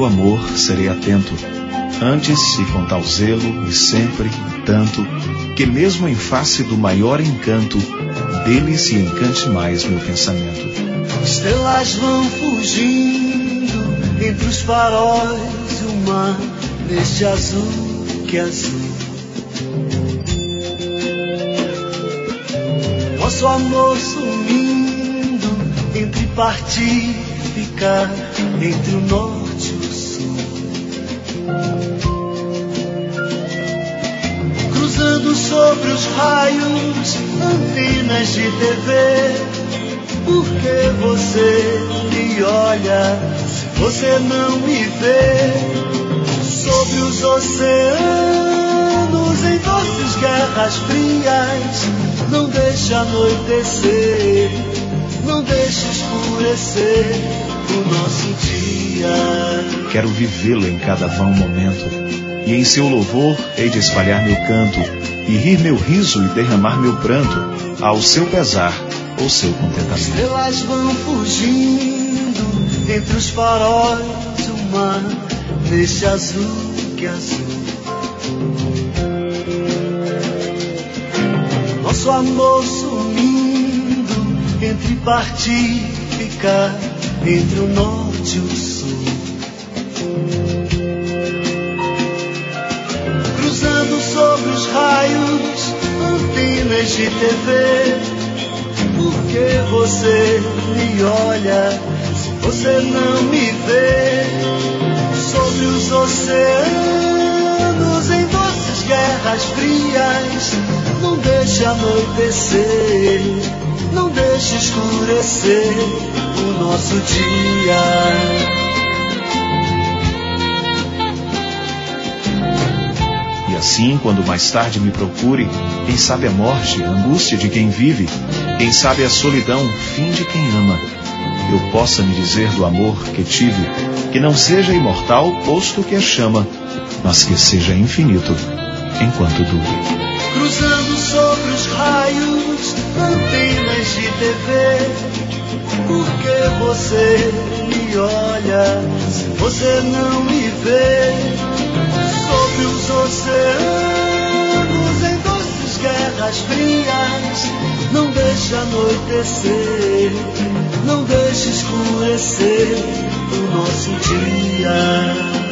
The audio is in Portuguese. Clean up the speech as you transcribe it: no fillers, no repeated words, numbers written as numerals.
amor serei atento, antes e com tal zelo e sempre tanto, que mesmo em face do maior encanto, dele se encante mais meu pensamento. Estrelas vão fugindo entre os faróis, o mar neste azul que é azul. Nosso amor sumindo entre partir e ficar, entre o norte e o sul. Cruzando sobre os raios, antenas de TV. Por que você me olha se você não me vê? Sobre os oceanos, em doces guerras frias, não deixe anoitecer, não deixe escurecer o nosso dia. Quero vivê-lo em cada vão momento, e em seu louvor hei de espalhar meu canto, e rir meu riso e derramar meu pranto, ao seu pesar ou seu contentamento. Estrelas vão fugindo entre os faróis, o mar neste azul que é azul. Nosso amor sumindo entre partir e ficar, entre o norte e o sul. Cruzando sobre os raios, antenas de TV. Por que você me olha se você não me vê? Sobre os oceanos, em doces guerras frias, não deixe anoitecer, não deixe escurecer o nosso dia. E assim, quando mais tarde me procure, quem sabe a morte, a angústia de quem vive, quem sabe a solidão, fim de quem ama, eu possa me dizer do amor que tive, que não seja imortal, posto que a chama, mas que seja infinito, enquanto dure. Cruzando sobre os raios, antenas de TV. Por que você me olha se você não me vê? Sobre os oceanos, em doces guerras frias, não deixe anoitecer, não deixe escurecer o nosso dia.